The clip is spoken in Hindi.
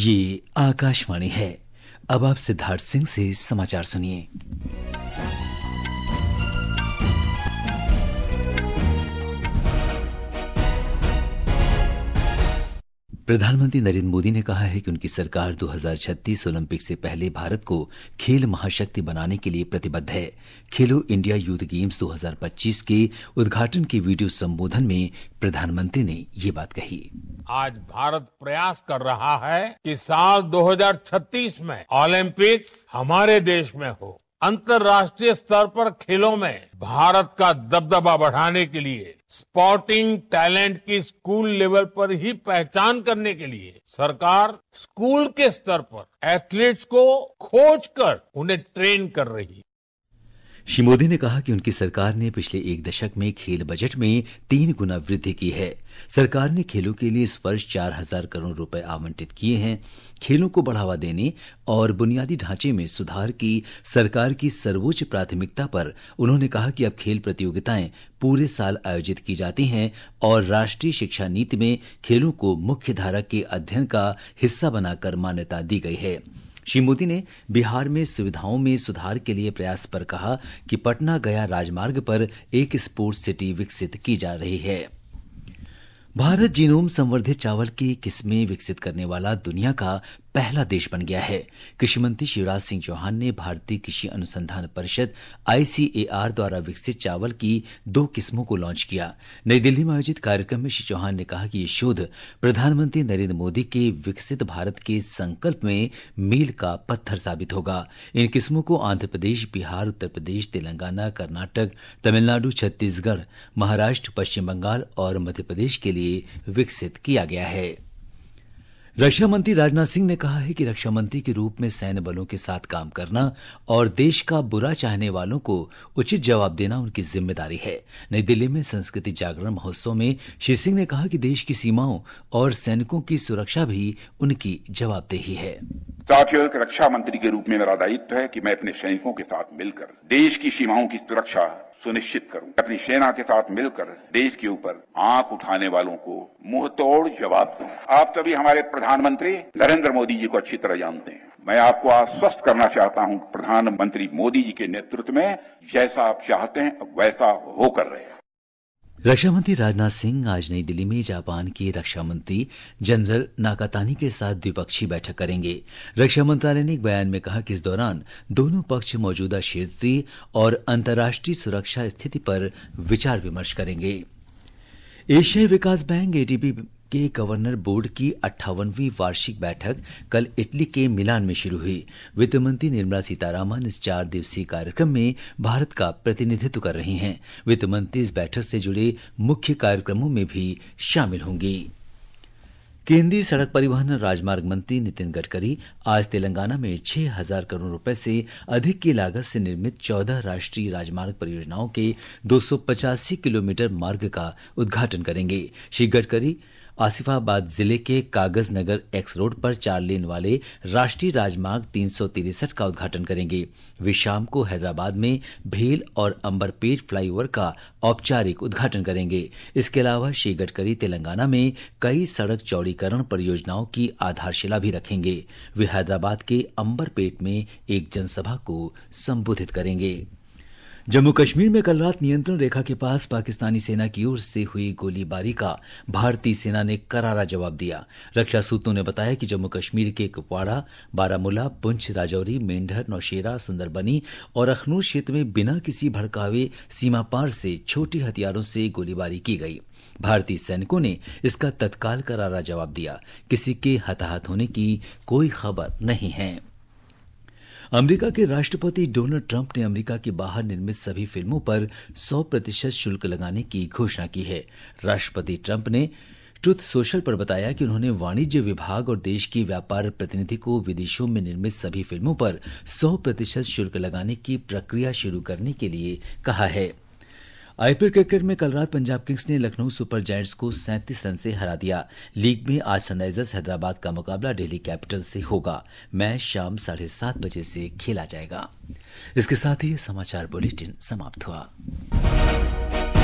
ये आकाशवाणी है। अब आप सिद्धार्थ सिंह से समाचार सुनिए। प्रधानमंत्री नरेंद्र मोदी ने कहा है कि उनकी सरकार 2036 ओलंपिक से पहले भारत को खेल महाशक्ति बनाने के लिए प्रतिबद्ध है। खेलो इंडिया यूथ गेम्स 2025 के उद्घाटन के वीडियो संबोधन में प्रधानमंत्री ने ये बात कही। आज भारत प्रयास कर रहा है कि साल 2036 में ओलंपिक्स हमारे देश में हो। अंतर्राष्ट्रीय स्तर पर खेलों में भारत का दबदबा बढ़ाने के लिए स्पोर्टिंग टैलेंट की स्कूल लेवल पर ही पहचान करने के लिए सरकार स्कूल के स्तर पर एथलीट्स को खोजकर उन्हें ट्रेन कर रही है। श्री मोदी ने कहा कि उनकी सरकार ने पिछले एक दशक में खेल बजट में 3 गुना वृद्धि की है। सरकार ने खेलों के लिए इस वर्ष 4,000 करोड़ रुपए आवंटित किए हैं। खेलों को बढ़ावा देने और बुनियादी ढांचे में सुधार की सरकार की सर्वोच्च प्राथमिकता पर उन्होंने कहा कि अब खेल प्रतियोगिताएं पूरे साल आयोजित की जाती हैं और राष्ट्रीय शिक्षा नीति में खेलों को मुख्य धारा के अध्ययन का हिस्सा बनाकर मान्यता दी गई है। श्री मोदी ने बिहार में सुविधाओं में सुधार के लिए प्रयास पर कहा कि पटना गया राजमार्ग पर एक स्पोर्ट्स सिटी विकसित की जा रही है। भारत जीनोम संवर्धित चावल की किस्में विकसित करने वाला दुनिया का पहला देश बन गया है। कृषि मंत्री शिवराज सिंह चौहान ने भारतीय कृषि अनुसंधान परिषद ICAR द्वारा विकसित चावल की 2 किस्मों को लॉन्च किया। नई दिल्ली में आयोजित कार्यक्रम में श्री चौहान ने कहा कि ये शोध प्रधानमंत्री नरेंद्र मोदी के विकसित भारत के संकल्प में मील का पत्थर साबित होगा। इन किस्मों को आंध्र प्रदेश, बिहार, उत्तर प्रदेश, तेलंगाना, कर्नाटक, तमिलनाडु, छत्तीसगढ़, महाराष्ट्र, पश्चिम बंगाल और मध्य प्रदेश के लिए विकसित किया गया है। रक्षा मंत्री राजनाथ सिंह ने कहा है कि रक्षा मंत्री के रूप में सैन्य बलों के साथ काम करना और देश का बुरा चाहने वालों को उचित जवाब देना उनकी जिम्मेदारी है। नई दिल्ली में संस्कृति जागरण महोत्सव में श्री सिंह ने कहा कि देश की सीमाओं और सैनिकों की सुरक्षा भी उनकी जवाबदेही है। साथियों, एक रक्षा मंत्री के रूप में मेरा दायित्व है कि मैं अपने सैनिकों के साथ मिलकर देश की सीमाओं की सुरक्षा सुनिश्चित करूं। अपनी सेना के साथ मिलकर देश के ऊपर आंख उठाने वालों को मुंह तोड़ जवाब दूं। आप सभी हमारे प्रधानमंत्री नरेंद्र मोदी जी को अच्छी तरह जानते हैं। मैं आपको आश्वस्त करना चाहता हूं कि प्रधानमंत्री मोदी जी के नेतृत्व में जैसा आप चाहते हैं वैसा होकर रहे। रक्षा मंत्री राजनाथ सिंह आज नई दिल्ली में जापान के रक्षा मंत्री जनरल नाकातानी के साथ द्विपक्षीय बैठक करेंगे। रक्षा मंत्रालय ने एक बयान में कहा कि इस दौरान दोनों पक्ष मौजूदा क्षेत्रीय और अंतर्राष्ट्रीय सुरक्षा स्थिति पर विचार विमर्श करेंगे। एशियाई विकास बैंक ADB के गवर्नर बोर्ड की 58वीं वार्षिक बैठक कल इटली के मिलान में शुरू हुई। वित्त मंत्री निर्मला सीतारामन इस 4 दिवसीय कार्यक्रम में भारत का प्रतिनिधित्व कर रही हैं। वित्त मंत्री इस बैठक से जुड़े मुख्य कार्यक्रमों में भी शामिल होंगी। केंद्रीय सड़क परिवहन और राजमार्ग मंत्री नितिन गडकरी आज तेलंगाना में 6,000 करोड़ रुपए से अधिक की लागत से निर्मित 14 राष्ट्रीय राजमार्ग परियोजनाओं के 285 किलोमीटर मार्ग का उद्घाटन करेंगे। श्री गडकरी आसिफाबाद जिले के कागज नगर एक्स रोड पर 4 लेन वाले राष्ट्रीय राजमार्ग 363 का उद्घाटन करेंगे। वे शाम को हैदराबाद में भेल और अंबरपेट फ्लाईओवर का औपचारिक उद्घाटन करेंगे। इसके अलावा श्री गडकरी तेलंगाना में कई सड़क चौड़ीकरण परियोजनाओं की आधारशिला भी रखेंगे। वे हैदराबाद के अंबरपेट में एक जनसभा को संबोधित करेंगे। जम्मू कश्मीर में कल रात नियंत्रण रेखा के पास पाकिस्तानी सेना की ओर से हुई गोलीबारी का भारतीय सेना ने करारा जवाब दिया। रक्षा सूत्रों ने बताया कि जम्मू कश्मीर के कुपवाड़ा, बारामूला, पुंछ, राजौरी, मेंढर, नौशेरा, सुंदरबनी और अखनूर क्षेत्र में बिना किसी भड़कावे सीमा पार से छोटे हथियारों से गोलीबारी की गई। भारतीय सैनिकों ने इसका तत्काल करारा जवाब दिया। किसी के हताहत होने की कोई खबर नहीं है। अमेरिका के राष्ट्रपति डोनाल्ड ट्रंप ने अमेरिका के बाहर निर्मित सभी फिल्मों पर 100% शुल्क लगाने की घोषणा की है। राष्ट्रपति ट्रंप ने ट्रुथ सोशल पर बताया कि उन्होंने वाणिज्य विभाग और देश के व्यापार प्रतिनिधि को विदेशों में निर्मित सभी फिल्मों पर 100% शुल्क लगाने की प्रक्रिया शुरू करने के लिए कहा है। IPL क्रिकेट में कल रात पंजाब किंग्स ने लखनऊ सुपर जायंट्स को 37 रन से हरा दिया। लीग में आज सनराइजर्स हैदराबाद का मुकाबला दिल्ली कैपिटल से होगा। मैच शाम 7:30 बजे से खेला जाएगा। इसके साथ ही समाचार बुलेटिन समाप्त हुआ।